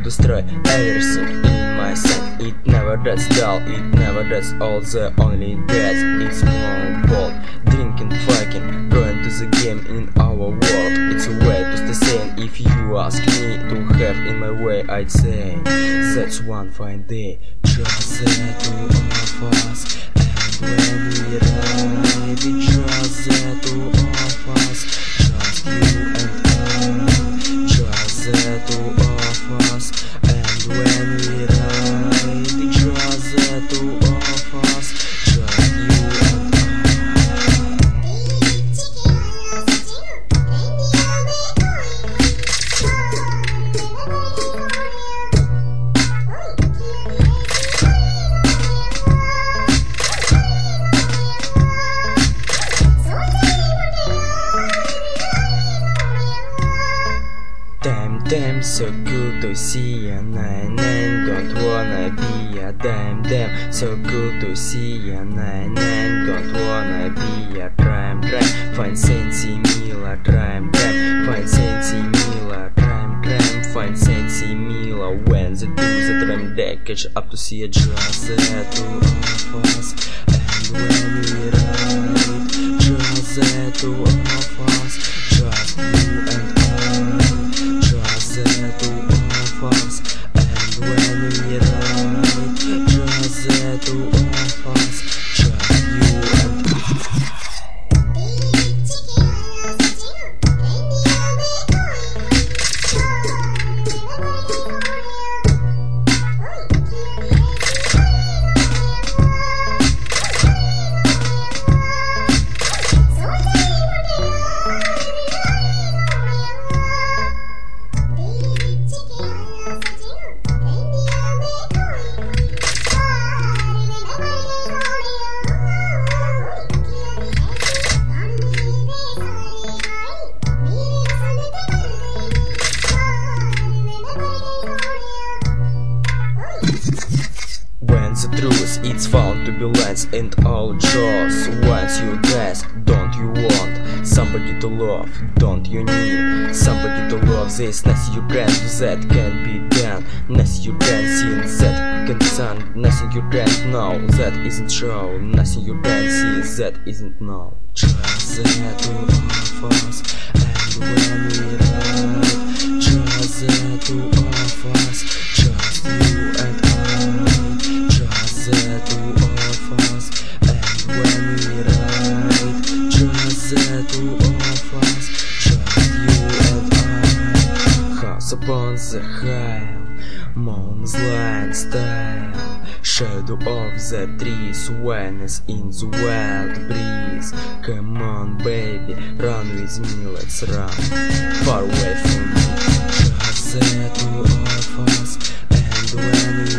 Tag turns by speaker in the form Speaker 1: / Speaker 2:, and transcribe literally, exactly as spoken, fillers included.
Speaker 1: destroy everything in my sight. It never gets dull, it never gets old. The only gets it's more bold. Drinking, fucking, going to the game in our world. It's a way to stay sane. If you ask me to have in my way, I'd say that's one fine day. Just the two of us, and when we ride, it's just the two of us, just you and I. Just the two of us, and when we ride, it's just the two of us, just you and I. Damn, damn, so good to see ya, nine, nine, don't wanna be ya. Damn, damn, so good to see ya, nine, nine, don't wanna be ya. Crime, crime, fine sensi mila, crime, crime, fine sensi mila, crime, crime, fine sensi mila. When the do the drum they catch up to see a just the two of us, and when we ride, just the two of us, just you and I. The two of us, and when we ride, just the two of us, just you and I. When the truth it's found to be lies and all jaws. Once you dance, don't you want somebody to love? Don't you need somebody to love? This nothing you can do that can be done. Nothing you can see that can be done. Nothing you can't know that isn't true. Nothing you can see that isn't know. Just the two of us, and when we ride, just the two of us, just you and I. The two of us, and when we ride, just the two of us, just you and I. House upon the hill, moon's line style, shadow of the trees, awareness in the wild breeze. Come on, baby, run with me, let's run far away from me. Just the two of us, and when we